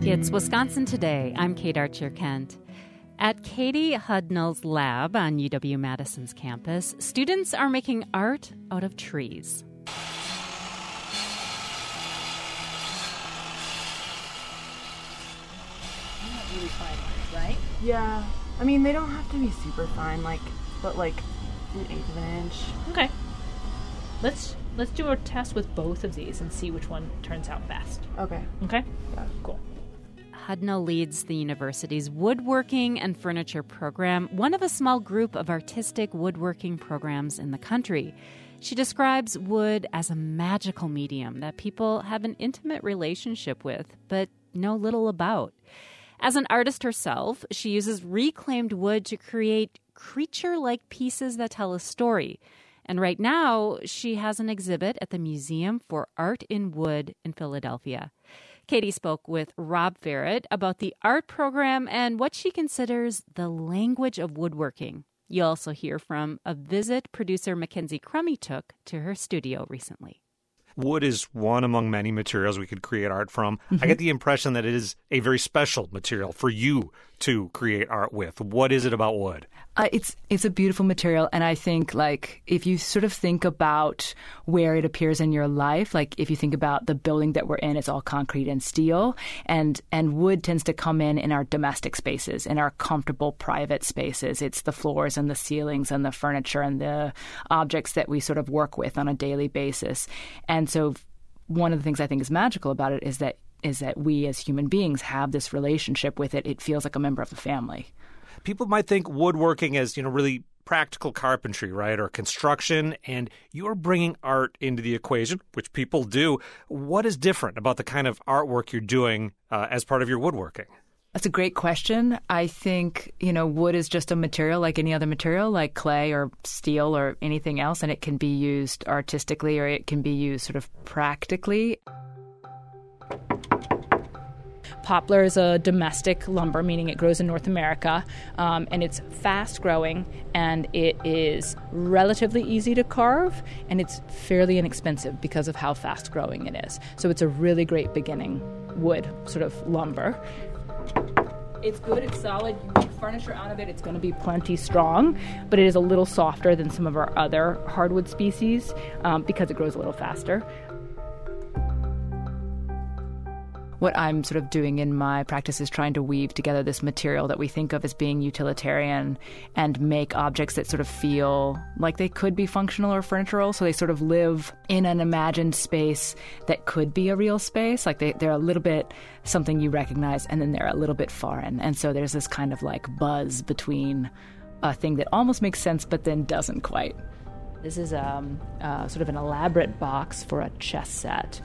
It's Wisconsin Today. I'm Kate Archer-Kent. At Katie Hudnall's lab on UW-Madison's campus, students are making art out of trees. Not really fine ones, right? Yeah. I mean, they don't have to be super fine, but like an eighth of an inch. Okay. Let's do a test with both of these and see which one turns out best. Okay. Okay? Yeah. Cool. Hudnall leads the university's woodworking and furniture program, one of a small group of artistic woodworking programs in the country. She describes wood as a magical medium that people have an intimate relationship with, but know little about. As an artist herself, she uses reclaimed wood to create creature-like pieces that tell a story. And right now, she has an exhibit at the Museum for Art in Wood in Philadelphia. Katie spoke with Rob Ferret about the art program and what she considers the language of woodworking. You'll also hear from a visit producer Mackenzie Crummy took to her studio recently. Wood is one among many materials we could create art from. Mm-hmm. I get the impression that it is a very special material for you to create art with. What is it about wood? It's a beautiful material, and I think, like, if you sort of think about where it appears in your life, like if you think about the building that we're in, it's all concrete and steel, and wood tends to come in our domestic spaces, in our comfortable private spaces. It's the floors and the ceilings and the furniture and the objects that we sort of work with on a daily basis. And so one of the things I think is magical about it is that we as human beings have this relationship with it. It feels like a member of the family. People might think woodworking as, really practical carpentry, right, or construction, and you're bringing art into the equation, which people do. What is different about the kind of artwork you're doing as part of your woodworking? That's a great question. I think, wood is just a material like any other material, like clay or steel or anything else, and it can be used artistically or it can be used sort of practically. Poplar is a domestic lumber, meaning it grows in North America, and it's fast-growing, and it is relatively easy to carve, and it's fairly inexpensive because of how fast-growing it is. So it's a really great beginning wood sort of lumber. It's good, it's solid, you make furniture out of it, it's going to be plenty strong, but it is a little softer than some of our other hardwood species because it grows a little faster. What I'm sort of doing in my practice is trying to weave together this material that we think of as being utilitarian and make objects that sort of feel like they could be functional or furnitural. So they sort of live in an imagined space that could be a real space. Like they're a little bit something you recognize, and then they're a little bit foreign. And so there's this kind of like buzz between a thing that almost makes sense but then doesn't quite. This is sort of an elaborate box for a chess set.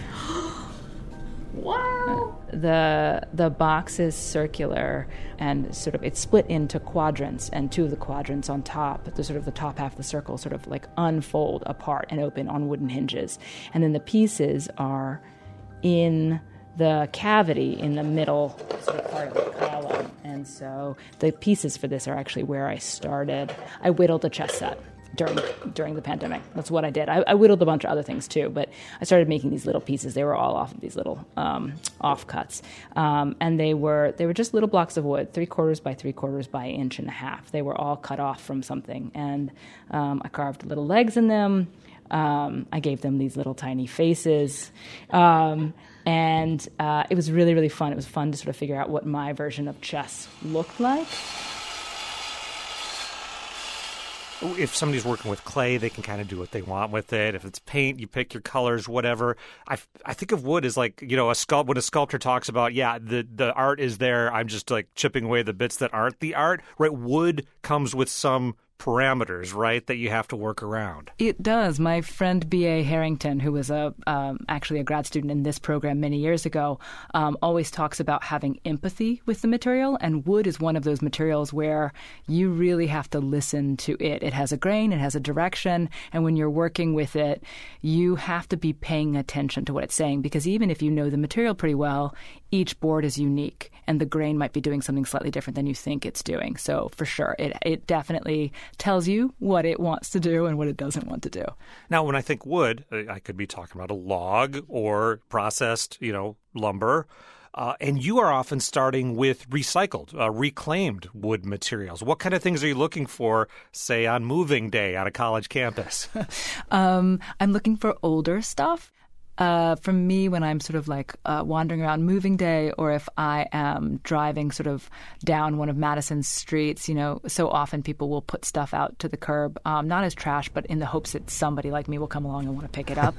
Wow! The box is circular and sort of it's split into quadrants, and two of the quadrants on top, the top half of the circle, sort of like unfold apart and open on wooden hinges, and then the pieces are in the cavity in the middle sort of part of the column. And so the pieces for this are actually where I started. I whittled a chess set during the pandemic. That's what I did. I whittled a bunch of other things too, but I started making these little pieces. They were all off of these little offcuts, and they were just little blocks of wood, 3/4 by 3/4 by 1.5 inches. They were all cut off from something, and I carved little legs in them. I gave them these little tiny faces, and it was really, really fun. It was fun to sort of figure out what my version of chess looked like. If somebody's working with clay, they can kind of do what they want with it. If it's paint, you pick your colors, whatever. I think of wood as like, when a sculptor talks about, the art is there, I'm just like chipping away the bits that aren't the art, right? Wood comes with some parameters, right, that you have to work around. It does. My friend B.A. Harrington, who was actually a grad student in this program many years ago, always talks about having empathy with the material, and wood is one of those materials where you really have to listen to it. It has a grain, it has a direction, and when you're working with it, you have to be paying attention to what it's saying, because even if you know the material pretty well, each board is unique, and the grain might be doing something slightly different than you think it's doing. So for sure, it definitely tells you what it wants to do and what it doesn't want to do. Now, when I think wood, I could be talking about a log or processed, lumber. And you are often starting with recycled, reclaimed wood materials. What kind of things are you looking for, say, on moving day on a college campus? I'm looking for older stuff. For me, when I'm sort of like wandering around moving day, or if I am driving sort of down one of Madison's streets, so often people will put stuff out to the curb, not as trash, but in the hopes that somebody like me will come along and want to pick it up.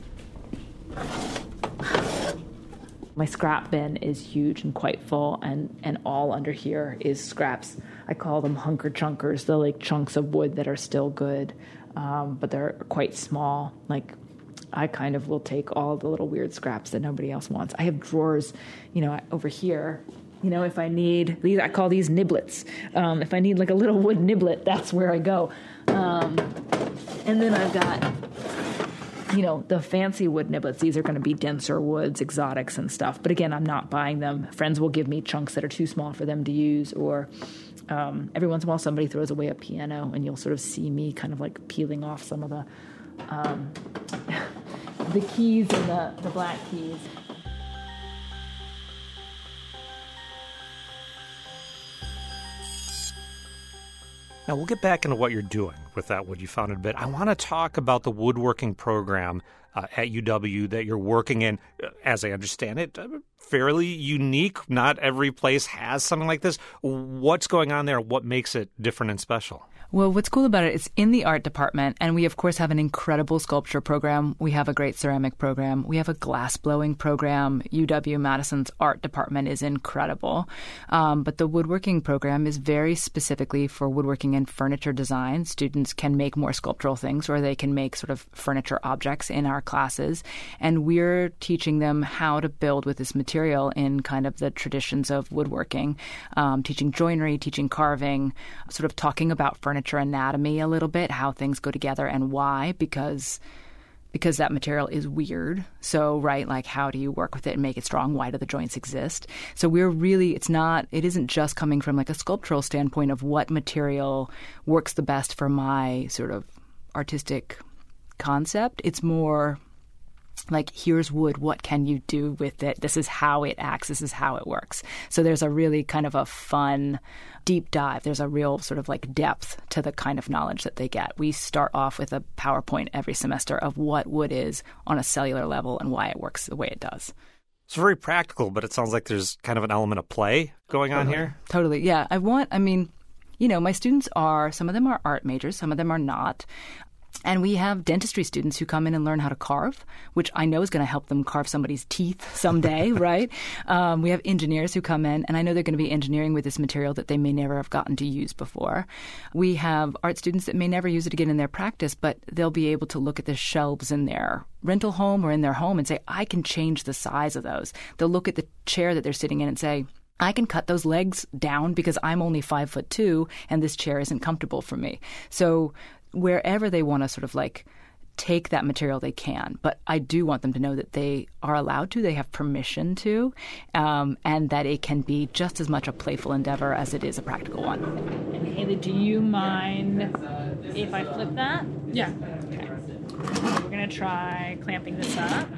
My scrap bin is huge and quite full, and all under here is scraps. I call them hunker chunkers. They're like chunks of wood that are still good, but they're quite small. Like, I kind of will take all the little weird scraps that nobody else wants. I have drawers, over here. If I need these, I call these niblets. If I need like a little wood niblet, that's where I go. And then I've got, the fancy wood niblets. These are going to be denser woods, exotics and stuff. But again, I'm not buying them. Friends will give me chunks that are too small for them to use, or every once in a while somebody throws away a piano, and you'll sort of see me kind of like peeling off some of the keys and the black keys. Now, we'll get back into what you're doing with that wood you found in a bit. I want to talk about the woodworking program at UW that you're working in. As I understand it, fairly unique. Not every place has something like this. What's going on there? What makes it different and special? Well, what's cool about it, it's in the art department, and we, of course, have an incredible sculpture program. We have a great ceramic program. We have a glass blowing program. UW-Madison's art department is incredible. But the woodworking program is very specifically for woodworking and furniture design. Students can make more sculptural things, or they can make sort of furniture objects in our classes. And we're teaching them how to build with this material in kind of the traditions of woodworking, teaching joinery, teaching carving, sort of talking about furniture anatomy a little bit, how things go together and why, because that material is weird. So, right, like how do you work with it and make it strong? Why do the joints exist? So we're really, it isn't just coming from like a sculptural standpoint of what material works the best for my sort of artistic concept. It's more like, here's wood, what can you do with it? This is how it acts, this is how it works. So there's a really kind of a fun deep dive. There's a real sort of like depth to the kind of knowledge that they get. We start off with a PowerPoint every semester of what wood is on a cellular level and why it works the way it does. It's very practical, but it sounds like there's kind of an element of play going on here. Totally, yeah. My students some of them are art majors, some of them are not. And we have dentistry students who come in and learn how to carve, which I know is going to help them carve somebody's teeth someday, right? We have engineers who come in, and I know they're going to be engineering with this material that they may never have gotten to use before. We have art students that may never use it again in their practice, but they'll be able to look at the shelves in their rental home or in their home and say, I can change the size of those. They'll look at the chair that they're sitting in and say, I can cut those legs down because I'm only 5'2" and this chair isn't comfortable for me. So wherever they want to sort of like take that material, they can. But I do want them to know that they are allowed to, they have permission to, and that it can be just as much a playful endeavor as it is a practical one. And Haley, do you mind if I flip that? Yeah. Okay. We're going to try clamping this up.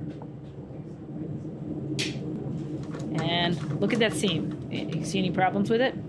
And look at that seam. You see any problems with it?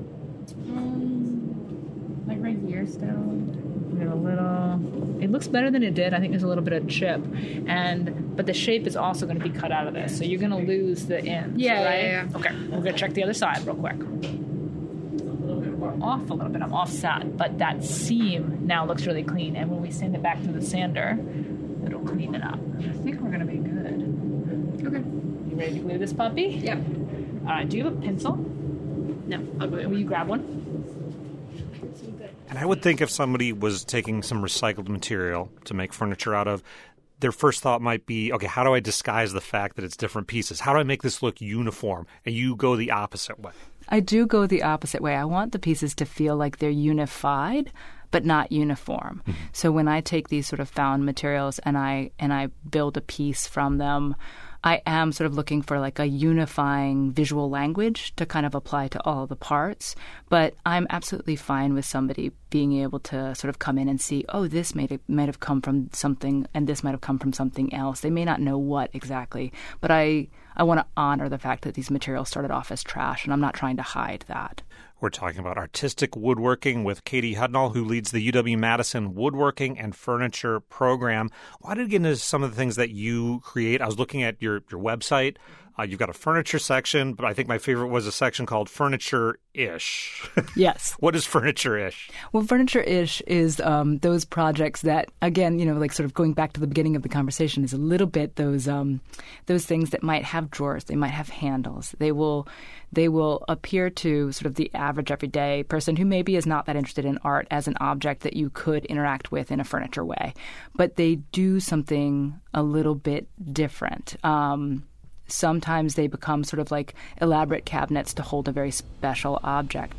Like right here still. We have a little. It looks better than it did. I think there's a little bit of chip, but the shape is also going to be cut out of this, so you're going to lose the ends. Yeah, right? yeah. Okay, we're going to check the other side real quick. Off a little bit. I'm offset, but that seam now looks really clean. And when we sand it back to the sander, it'll clean it up. I think we're going to be good. Okay. You ready to glue this puppy? Yep. All right. Do you have a pencil? No, I'll go. Will you grab one? And I would think if somebody was taking some recycled material to make furniture out of, their first thought might be, okay, how do I disguise the fact that it's different pieces? How do I make this look uniform? And you go the opposite way. I do go the opposite way. I want the pieces to feel like they're unified, but not uniform. Mm-hmm. So when I take these sort of found materials and I build a piece from them, I am sort of looking for like a unifying visual language to kind of apply to all the parts. But I'm absolutely fine with somebody being able to sort of come in and see, oh, this might have come from something, and this might have come from something else. They may not know what exactly, but I want to honor the fact that these materials started off as trash, and I'm not trying to hide that. We're talking about artistic woodworking with Katie Hudnall, who leads the UW-Madison Woodworking and Furniture Program. Why did you get into some of the things that you create? I was looking at your website. You've got a furniture section, but I think my favorite was a section called Furniture-ish. Yes. What is Furniture-ish? Well, Furniture-ish is those projects that, again, like sort of going back to the beginning of the conversation, is a little bit those things that might have drawers, they might have handles. They will appear to sort of the average everyday person who maybe is not that interested in art as an object that you could interact with in a furniture way. But they do something a little bit different. Sometimes they become sort of like elaborate cabinets to hold a very special object.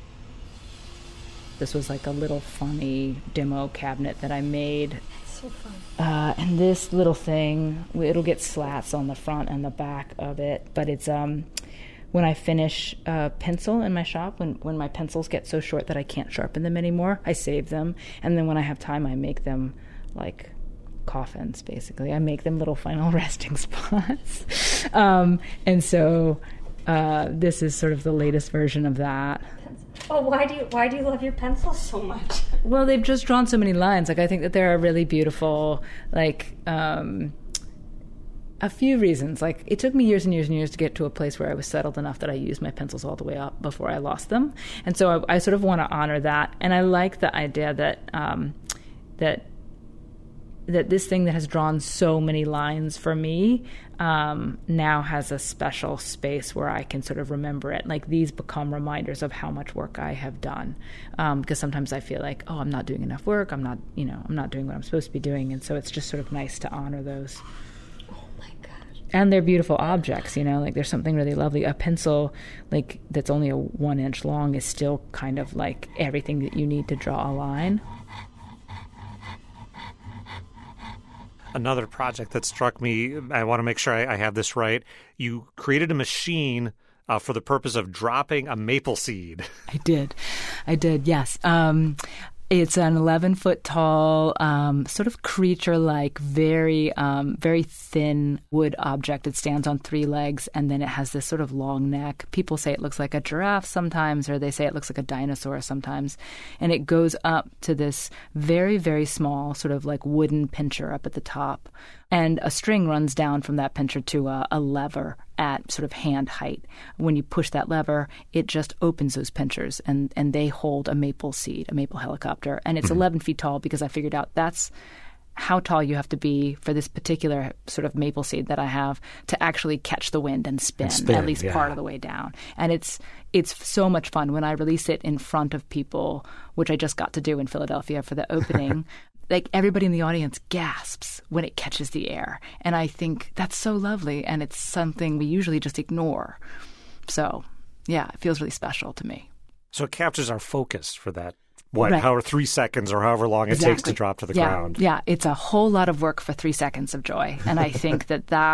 This was like a little funny demo cabinet that I made. So fun. And this little thing, it'll get slats on the front and the back of it, but it's when I finish a pencil in my shop, when my pencils get so short that I can't sharpen them anymore, I save them, and then when I have time, I make them like coffins, basically. I make them little final resting spots. And so this is sort of the latest version of that. Oh, why do you love your pencils so much? Well, they've just drawn so many lines. Like, I think that they're a really beautiful, like, a few reasons. Like, it took me years and years and years to get to a place where I was settled enough that I used my pencils all the way up before I lost them. And so I sort of want to honor that. And I like the idea that this thing that has drawn so many lines for me now has a special space where I can sort of remember it. Like, these become reminders of how much work I have done. Because sometimes I feel like, oh, I'm not doing enough work. I'm not doing what I'm supposed to be doing. And so it's just sort of nice to honor those. Oh my gosh. And they're beautiful objects, like there's something really lovely. A pencil, like, that's only a 1 inch long is still kind of like everything that you need to draw a line. Another project that struck me, I want to make sure I have this right. You created a machine for the purpose of dropping a maple seed. I did, yes. It's an 11-foot tall, sort of creature-like, very thin wood object. It stands on 3 legs, and then it has this sort of long neck. People say it looks like a giraffe sometimes, or they say it looks like a dinosaur sometimes. And it goes up to this very, very small sort of like wooden pincher up at the top. And a string runs down from that pincher to a lever at sort of hand height. When you push that lever, it just opens those pinchers, and they hold a maple seed, a maple helicopter. And it's 11 feet tall because I figured out that's how tall you have to be for this particular sort of maple seed that I have to actually catch the wind and spin at least part of the way down. And it's so much fun when I release it in front of people, which I just got to do in Philadelphia for the opening. Like, everybody in the audience gasps when it catches the air. And I think that's so lovely, and it's something we usually just ignore. So, yeah, it feels really special to me. So it captures our focus for that, however 3 seconds or however long it takes to drop to the ground. Yeah, it's a whole lot of work for 3 seconds of joy. And I think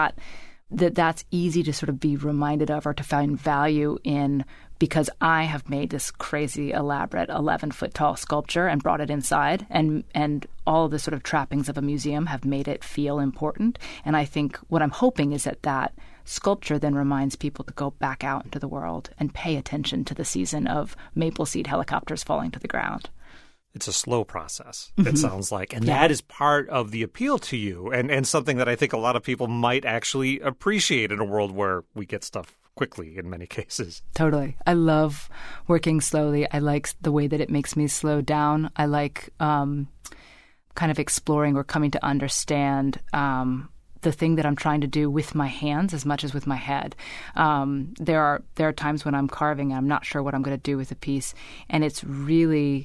that's easy to sort of be reminded of or to find value in, because I have made this crazy, elaborate 11-foot tall sculpture and brought it inside, and all of the sort of trappings of a museum have made it feel important. And I think what I'm hoping is that sculpture then reminds people to go back out into the world and pay attention to the season of maple seed helicopters falling to the ground. It's a slow process, it sounds like. And that is part of the appeal to you, and something that I think a lot of people might actually appreciate in a world where we get stuff quickly in many cases. Totally. I love working slowly. I like the way that it makes me slow down. I like kind of exploring or coming to understand the thing that I'm trying to do with my hands as much as with my head. There are times when I'm carving and I'm not sure what I'm going to do with a piece, and it's really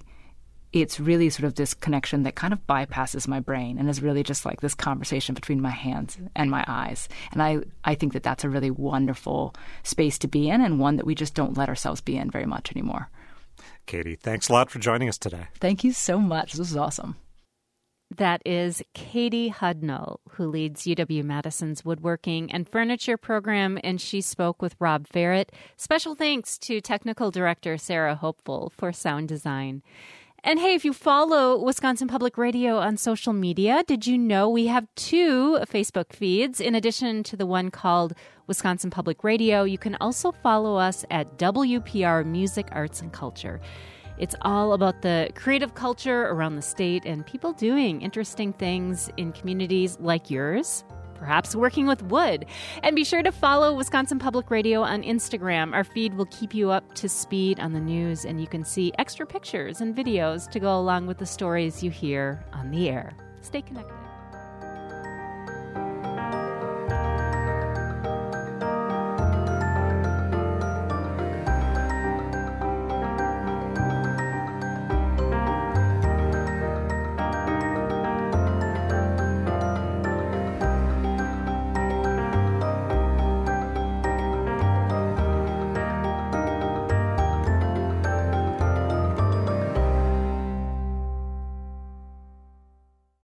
sort of this connection that kind of bypasses my brain and is really just like this conversation between my hands and my eyes. And I think that that's a really wonderful space to be in, and one that we just don't let ourselves be in very much anymore. Katie, thanks a lot for joining us today. Thank you so much. This was awesome. That is Katie Hudnall, who leads UW-Madison's Woodworking and Furniture Program, and she spoke with Rob Ferret. Special thanks to Technical Director Sarah Hopeful for sound design. And hey, if you follow Wisconsin Public Radio on social media, did you know we have 2 Facebook feeds? In addition to the one called Wisconsin Public Radio, you can also follow us at WPR Music, Arts, and Culture. It's all about the creative culture around the state and people doing interesting things in communities like yours, perhaps working with wood. And be sure to follow Wisconsin Public Radio on Instagram. Our feed will keep you up to speed on the news, and you can see extra pictures and videos to go along with the stories you hear on the air. Stay connected.